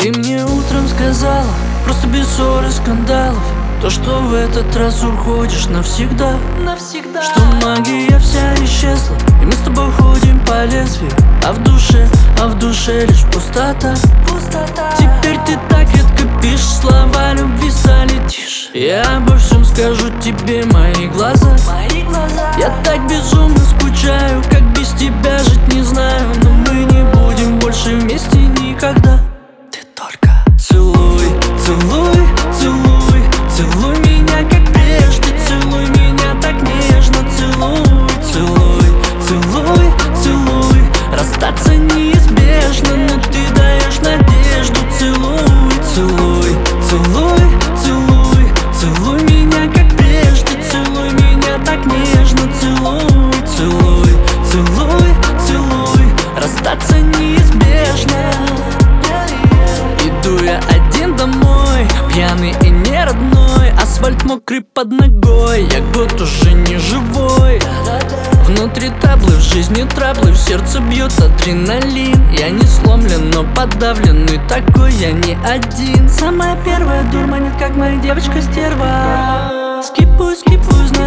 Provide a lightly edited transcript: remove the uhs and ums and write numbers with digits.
Ты мне утром сказала, просто без ссор и скандалов, то, что в этот раз уходишь навсегда. Что магия вся исчезла, и мы с тобой ходим по лезвию, а в душе лишь пустота. Теперь ты так редко пишешь, слова любви стали тише. Я обо всем скажу тебе, мои глаза. Я так безумно скучаю, как без тебя жить не знаю. Но мы не будем больше вместе никогда. Ты только целуй, целуй, целуй, целуй меня, как прежде. Целуй меня так нежно. Целуй, целуй, целуй, целуй. Расстаться неизбежно, но ты даешь надежду. Целуй, целуй, целуй, целуй, целуй меня, как прежде. Целуй меня так нежно. Целуй, целуй, целуй, целуй. Расстаться неизбежно. Иду я один домой, пьяный и не родной. Асфальт мокрый под ногой, я год уже не живой. Внутри таблы, в жизни траблы, в сердце бьет адреналин. Я не сломлен, но подавленный, такой я не один. Самая первая дурманит, как моя девочка-стерва. Скипаю, скипаю, знаю.